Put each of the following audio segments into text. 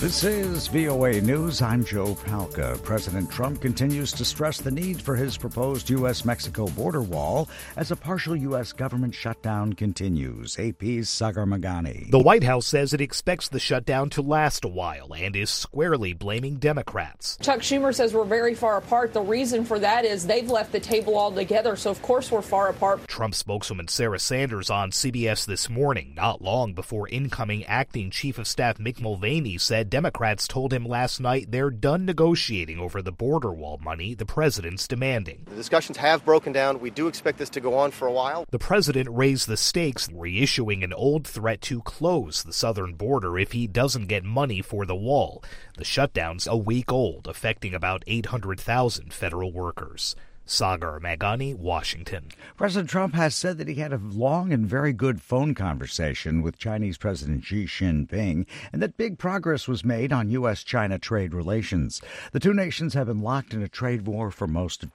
This is VOA News. I'm Joe Palca. President Trump continues to stress the need for his proposed U.S.-Mexico border wall as a partial U.S. government shutdown continues. AP's Sagar Meghani. The White House says it expects the shutdown to last a while and is squarely blaming Democrats. Chuck Schumer says we're very far apart. The reason for that is they've left the table altogether, so of course we're far apart. Trump spokeswoman Sarah Sanders on CBS this morning, not long before incoming acting Chief of Staff Mick Mulvaney said Democrats told him last night they're done negotiating over the border wall money the president's demanding. The discussions have broken down. We do expect this to go on for a while. The president raised the stakes, reissuing an old threat to close the southern border if he doesn't get money for the wall. The shutdown's a week old, affecting about 800,000 federal workers. Sagar Meghani, Washington. President Trump has said that he had a long and very good phone conversation with Chinese President Xi Jinping and that big progress was made on U.S.-China trade relations. The two nations have been locked in a trade war for most of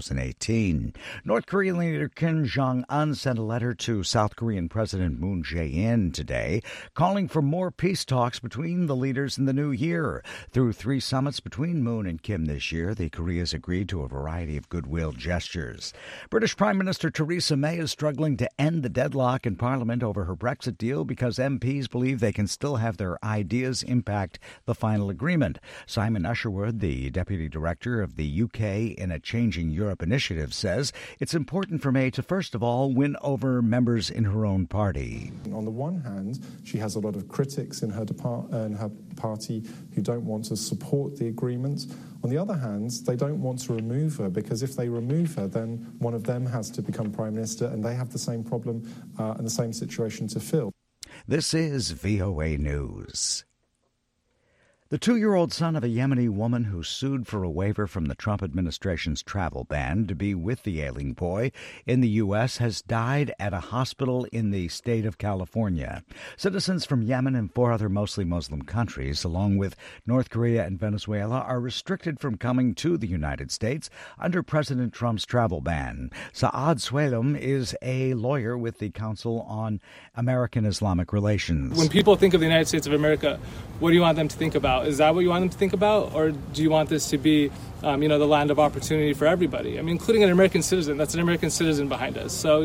2018. North Korean leader Kim Jong-un sent a letter to South Korean President Moon Jae-in today, calling for more peace talks between the leaders in the new year. Through 3 summits between Moon and Kim this year, the Koreas agreed to a variety of goodwill gestures. British Prime Minister Theresa May is struggling to end the deadlock in Parliament over her Brexit deal because MPs believe they can still have their ideas impact the final agreement. Simon Usherwood, the Deputy Director of the UK in a Changing Europe initiative, says it's important for May to first of all win over members in her own party. On the one hand, she has a lot of critics in her party who don't want to support the agreement. On the other hand, they don't want to remove her because if they remove her, then one of them has to become Prime Minister and they have the same problem and the same situation to fill. This is VOA News. The 2-year-old son of a Yemeni woman who sued for a waiver from the Trump administration's travel ban to be with the ailing boy in the U.S. has died at a hospital in the state of California. Citizens from Yemen and 4 other mostly Muslim countries, along with North Korea and Venezuela, are restricted from coming to the United States under President Trump's travel ban. Saad Swalem is a lawyer with the Council on American Islamic Relations. When people think of the United States of America, what do you want them to think about? Is that what you want them to think about? Or do you want this to be, the land of opportunity for everybody? I mean, including an American citizen. That's an American citizen behind us. So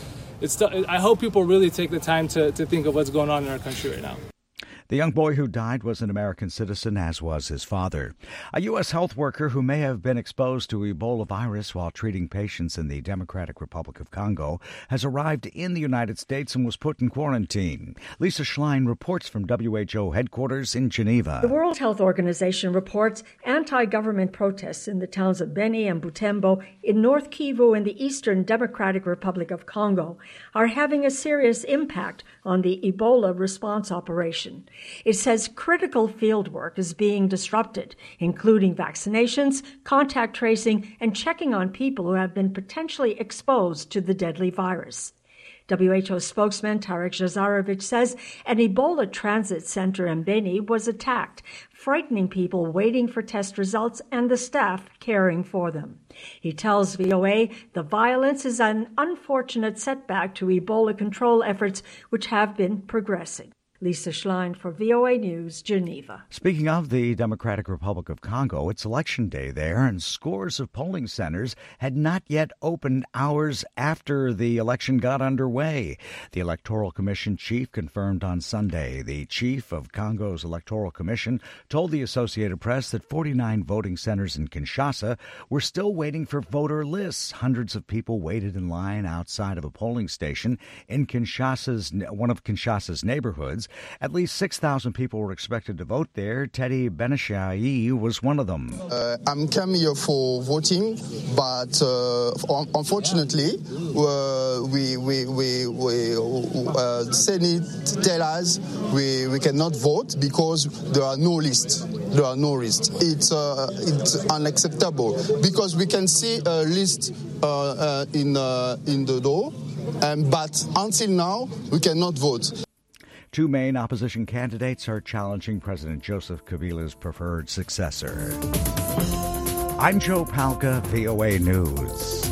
I hope people really take the time to think of what's going on in our country right now. The young boy who died was an American citizen, as was his father. A U.S. health worker who may have been exposed to Ebola virus while treating patients in the Democratic Republic of Congo has arrived in the United States and was put in quarantine. Lisa Schlein reports from WHO headquarters in Geneva. The World Health Organization reports anti-government protests in the towns of Beni and Butembo in North Kivu in the Eastern Democratic Republic of Congo are having a serious impact on the Ebola response operation. It says critical field work is being disrupted, including vaccinations, contact tracing, and checking on people who have been potentially exposed to the deadly virus. WHO spokesman Tarek Jazarovich says an Ebola transit center in Beni was attacked, frightening people waiting for test results and the staff caring for them. He tells VOA the violence is an unfortunate setback to Ebola control efforts which have been progressing. Lisa Schlein for VOA News, Geneva. Speaking of the Democratic Republic of Congo, it's election day there, and scores of polling centers had not yet opened hours after the election got underway. The Electoral Commission chief confirmed on Sunday. The chief of Congo's Electoral Commission told the Associated Press that 49 voting centers in Kinshasa were still waiting for voter lists. Hundreds of people waited in line outside of a polling station in one of Kinshasa's neighborhoods. At least 6,000 people were expected to vote there. Teddy Beneshai was one of them. I'm coming here for voting, but unfortunately, Senate tell us we cannot vote because there are no lists. There are no lists. It's unacceptable because we can see a list in the door, but until now we cannot vote. 2 main opposition candidates are challenging President Joseph Kabila's preferred successor. I'm Joe Palca, VOA News.